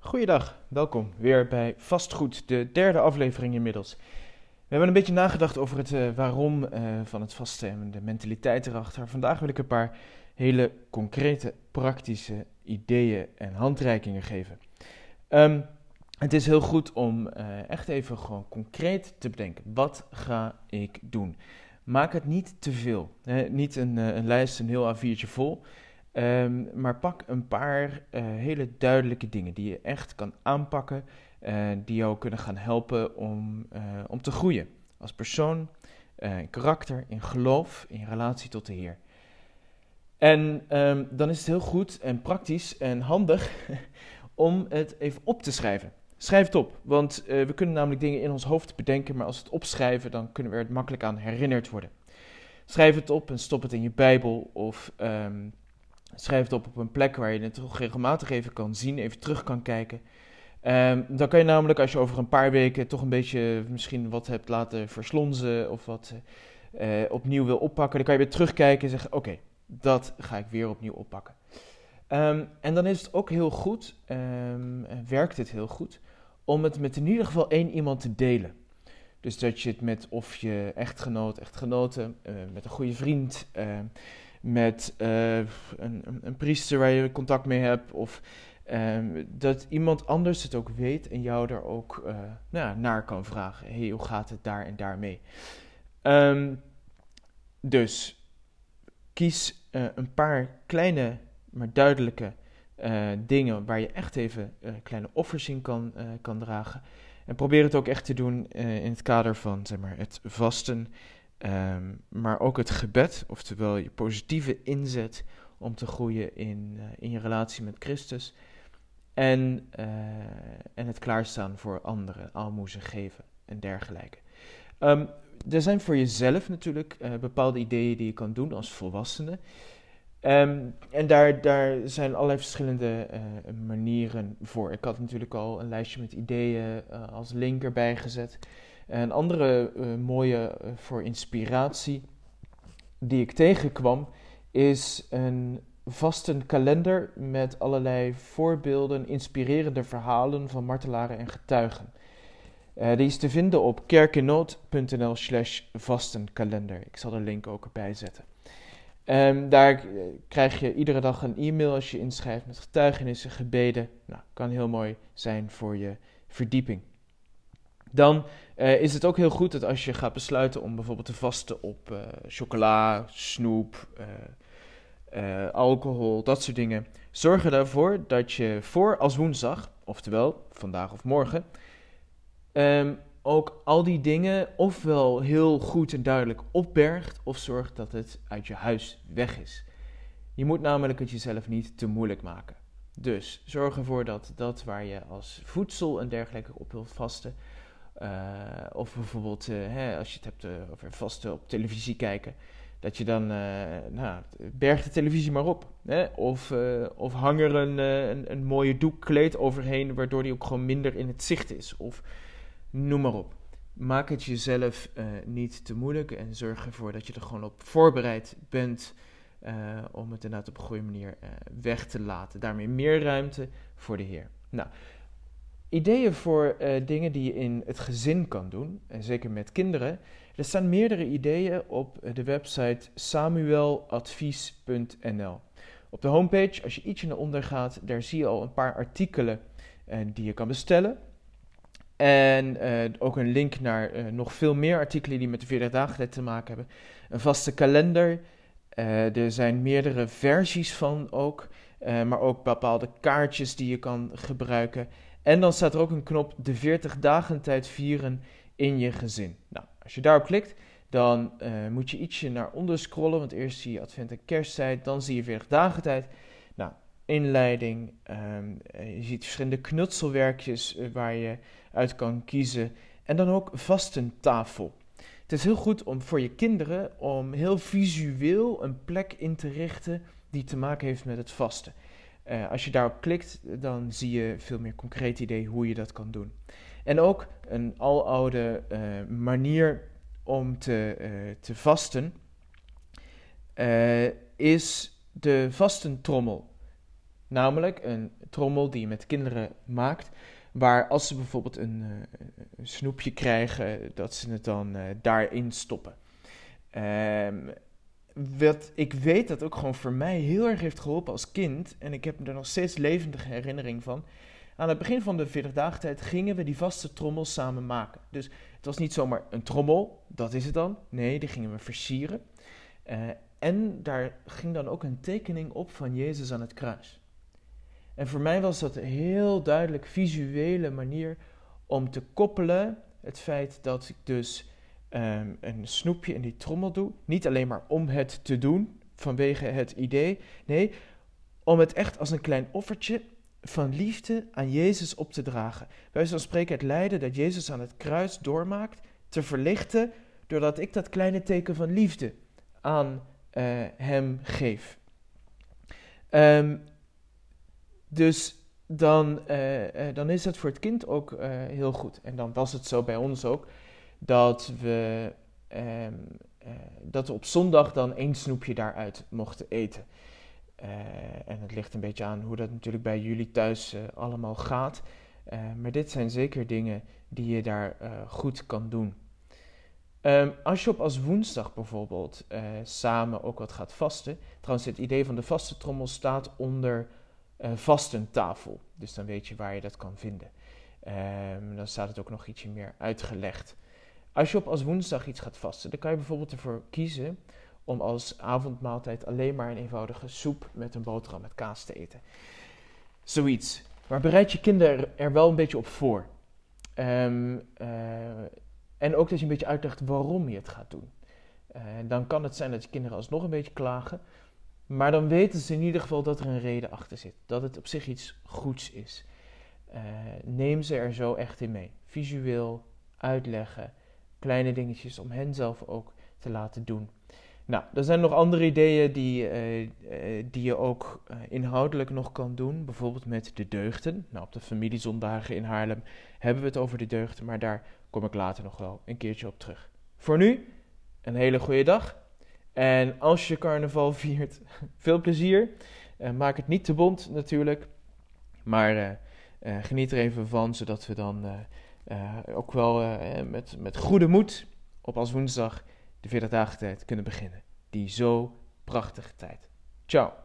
Goeiedag, welkom weer bij Vastgoed, de derde aflevering inmiddels. We hebben een beetje nagedacht over het waarom van het vasten en de mentaliteit erachter. Vandaag wil ik een paar hele concrete, praktische ideeën en handreikingen geven. Het is heel goed om echt even gewoon concreet te bedenken. Wat ga ik doen? Maak het niet te veel. Niet een lijst, een heel A4'tje vol. Maar pak een paar hele duidelijke dingen die je echt kan aanpakken, die jou kunnen gaan helpen om te groeien. Als persoon, in karakter, in geloof, in relatie tot de Heer. En dan is het heel goed en praktisch en handig om het even op te schrijven. Schrijf het op, want we kunnen namelijk dingen in ons hoofd bedenken, maar als we het opschrijven, dan kunnen we er makkelijk aan herinnerd worden. Schrijf het op en stop het in je Bijbel of schrijf het op een plek waar je het toch regelmatig even kan zien, even terug kan kijken. Dan kan je namelijk, als je over een paar weken toch een beetje misschien wat hebt laten verslonzen of wat opnieuw wil oppakken, dan kan je weer terugkijken en zeggen, oké, dat ga ik weer opnieuw oppakken. En dan is het ook heel goed, werkt het heel goed, om het met in ieder geval één iemand te delen. Dus dat je het met of je echtgenoot, echtgenote, met een goede vriend, met een priester waar je contact mee hebt, of dat iemand anders het ook weet en jou er ook naar kan vragen. Hey, hoe gaat het daar en daar mee? Dus kies een paar kleine, maar duidelijke dingen waar je echt even kleine offers in kan dragen. En probeer het ook echt te doen in het kader van zeg maar, het vasten, maar ook het gebed, oftewel je positieve inzet om te groeien in je relatie met Christus. En het klaarstaan voor anderen, aalmoezen geven en dergelijke. Er zijn voor jezelf natuurlijk bepaalde ideeën die je kan doen als volwassene. En daar zijn allerlei verschillende manieren voor. Ik had natuurlijk al een lijstje met ideeën als link erbij gezet. Een andere mooie voor inspiratie die ik tegenkwam is een vastenkalender met allerlei voorbeelden, inspirerende verhalen van martelaren en getuigen. Die is te vinden op kerkenood.nl/vastenkalender. Ik zal de link ook erbij zetten. Daar krijg je iedere dag een e-mail als je inschrijft met getuigenissen, gebeden. Nou, kan heel mooi zijn voor je verdieping. Dan is het ook heel goed dat als je gaat besluiten om bijvoorbeeld te vasten op chocola, snoep, alcohol, dat soort dingen. Zorg ervoor dat je voor als woensdag, oftewel vandaag of morgen, ook al die dingen ofwel heel goed en duidelijk opbergt of zorgt dat het uit je huis weg is. Je moet namelijk het jezelf niet te moeilijk maken. Dus zorg ervoor dat dat waar je als voedsel en dergelijke op wilt vasten, of bijvoorbeeld als je het hebt over vasten op televisie kijken, dat je dan, berg de televisie maar op. Of hang er een mooie doekkleed overheen, waardoor die ook gewoon minder in het zicht is. Of noem maar op. Maak het jezelf niet te moeilijk en zorg ervoor dat je er gewoon op voorbereid bent om het inderdaad op een goede manier weg te laten. Daarmee meer ruimte voor de Heer. Nou, ideeën voor dingen die je in het gezin kan doen, en zeker met kinderen. Er staan meerdere ideeën op de website samueladvies.nl. Op de homepage, als je ietsje naar onder gaat, daar zie je al een paar artikelen die je kan bestellen. En ook een link naar nog veel meer artikelen die met de 40 dagen te maken hebben. Een vaste kalender. Er zijn meerdere versies van ook. Maar ook bepaalde kaartjes die je kan gebruiken. En dan staat er ook een knop de 40 dagen tijd vieren in je gezin. Nou, als je daarop klikt, dan moet je ietsje naar onder scrollen. Want eerst zie je advent en kersttijd. Dan zie je 40 dagen tijd. Nou, inleiding. Je ziet verschillende knutselwerkjes waar je uit kan kiezen. En dan ook vastentafel. Het is heel goed om voor je kinderen om heel visueel een plek in te richten die te maken heeft met het vasten. Als je daarop klikt, dan zie je veel meer concreet idee hoe je dat kan doen. En ook een aloude manier om te vasten is de vastentrommel. Namelijk een trommel die je met kinderen maakt, waar als ze bijvoorbeeld een snoepje krijgen, dat ze het dan daarin stoppen. Wat ik weet dat ook gewoon voor mij heel erg heeft geholpen als kind, en ik heb er nog steeds levendige herinnering van. Aan het begin van de 40-daagtijd gingen we die vaste trommel samen maken. Dus het was niet zomaar een trommel, dat is het dan. Nee, die gingen we versieren. En daar ging dan ook een tekening op van Jezus aan het kruis. En voor mij was dat een heel duidelijk visuele manier om te koppelen het feit dat ik dus een snoepje in die trommel doe. Niet alleen maar om het te doen, vanwege het idee. Nee, om het echt als een klein offertje van liefde aan Jezus op te dragen. Bij wijze van spreken het lijden dat Jezus aan het kruis doormaakt, te verlichten, doordat ik dat kleine teken van liefde aan hem geef. Dus dan is het voor het kind ook heel goed. En dan was het zo bij ons ook, dat we op zondag dan 1 snoepje daaruit mochten eten. En het ligt een beetje aan hoe dat natuurlijk bij jullie thuis allemaal gaat. Maar dit zijn zeker dingen die je daar goed kan doen. Als je op Aswoensdag bijvoorbeeld samen ook wat gaat vasten. Trouwens, het idee van de vastentrommel staat onder vastentafel. Dus dan weet je waar je dat kan vinden. Dan staat het ook nog ietsje meer uitgelegd. Als je op Aswoensdag iets gaat vasten, dan kan je bijvoorbeeld ervoor kiezen om als avondmaaltijd alleen maar een eenvoudige soep met een boterham met kaas te eten. Zoiets. Maar bereid je kinderen er wel een beetje op voor. En ook dat je een beetje uitlegt waarom je het gaat doen. Dan kan het zijn dat je kinderen alsnog een beetje klagen. Maar dan weten ze in ieder geval dat er een reden achter zit. Dat het op zich iets goeds is. Neem ze er zo echt in mee. Visueel uitleggen. Kleine dingetjes om hen zelf ook te laten doen. Nou, er zijn nog andere ideeën die je ook inhoudelijk nog kan doen. Bijvoorbeeld met de deugden. Nou, op de familiezondagen in Haarlem hebben we het over de deugden. Maar daar kom ik later nog wel een keertje op terug. Voor nu, een hele goede dag. En als je carnaval viert, veel plezier. Maak het niet te bont natuurlijk. Maar geniet er even van, zodat we dan ook wel met goede moed op Aswoensdag de 40 dagen tijd kunnen beginnen. Die zo prachtige tijd. Ciao.